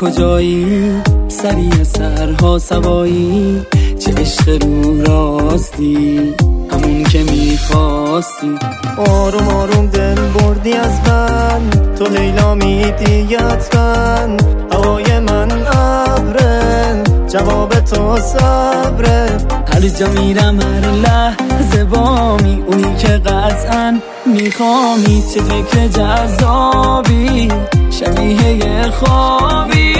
کجایی؟ سریع سرها سوایی، چه عشق رو راستی، همون که میخواستی. آروم آروم دل بردی از من، تو لیلا میدی حتما. هوای من ابره، جواب تو صبره. هر جا میرم هر لحظه بامی، اونی که قطعا میخوامی. چه فکر جذابی، شبیه یه خوابی.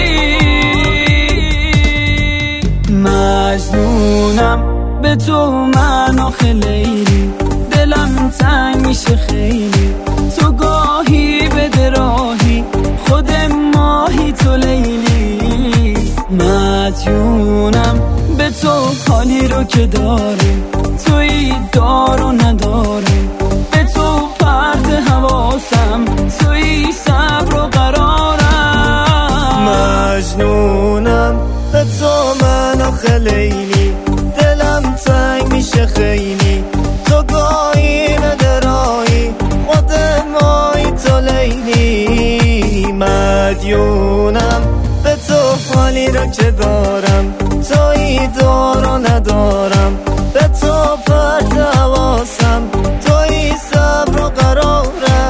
مجنونم به تو من آخه لیلی، دلم تنگ میشه خیلی. تو گاهی بده راهی، خود ماهی تو لیلی. مدیونم به تو، حالی رو که داره توی دار و نداره. به تو پرد حواسم، توی صبر و قرارم. مجنونم به تو من آخه لیلی، دلم تنگ میشه خیلی. تو گاهی بده راهی، خود ماهی تو لیلی. مدیونم به تو، حالی رو که دارم توی دار و ندارم. به تو پرت حواسم، توی صبر و قرارم.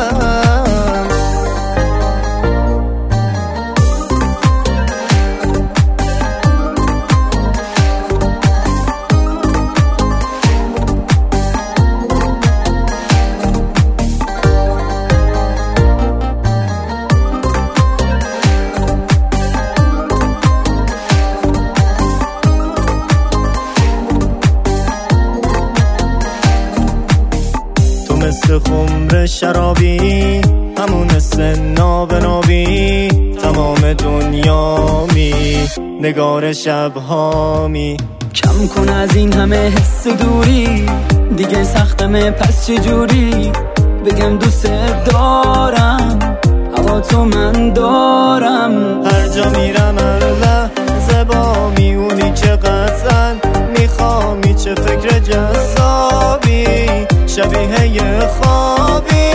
مثل خمر شرابی، همون سنا به نابی. تمام دنیامی، نگار شبهامی. کم کن از این همه حس دوری، دیگه سختمه پس چجوری بگم دوست دارم. هوا تو من دارم، هر جا میرم هر لحظه با میونی که قطعا میخوامی. چه فکر جذابی، شبیه یه خوابی.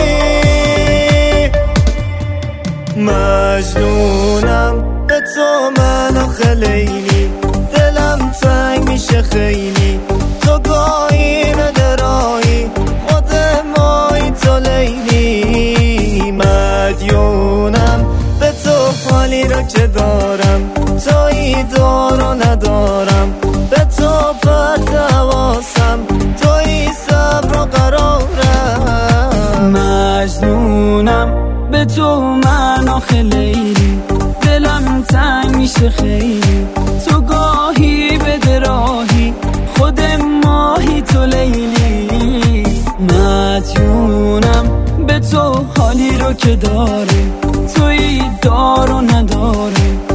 مجنونم به تو من آخه لیلی، دلم تنگ میشه خیلی. تو گاهی بده راهی، خود ماهی تو لیلی. مدیونم به تو، حالی رو که دارم توی دار و ندارم. به تو پرت حواسم، توی صبر و قرارم. مجنونم به تو من آخه لیلی، دلم تنگ میشه خیلی. تو گاهی بده راهی، خود ماهی تو لیلی. مدیونم به تو، حالی رو که داره توی دار و نداره.